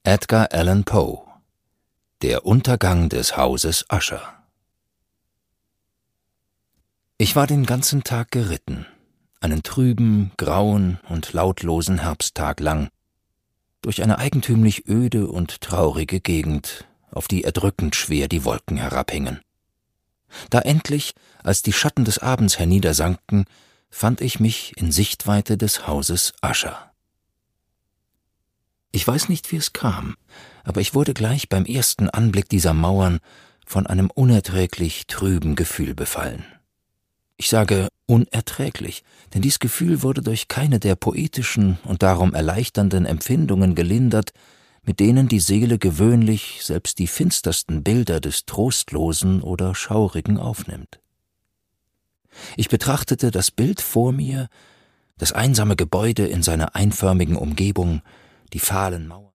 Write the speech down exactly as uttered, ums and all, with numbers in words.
Edgar Allan Poe. Der Untergang des Hauses Usher. Ich war den ganzen Tag geritten, einen trüben, grauen und lautlosen Herbsttag lang, durch eine eigentümlich öde und traurige Gegend, auf die erdrückend schwer die Wolken herabhingen. Da endlich, als die Schatten des Abends herniedersanken, fand ich mich in Sichtweite des Hauses Usher. Ich weiß nicht, wie es kam, aber ich wurde gleich beim ersten Anblick dieser Mauern von einem unerträglich trüben Gefühl befallen. Ich sage unerträglich, denn dies Gefühl wurde durch keine der poetischen und darum erleichternden Empfindungen gelindert, mit denen die Seele gewöhnlich selbst die finstersten Bilder des Trostlosen oder Schaurigen aufnimmt. Ich betrachtete das Bild vor mir, das einsame Gebäude in seiner einförmigen Umgebung, die fahlen Mauern.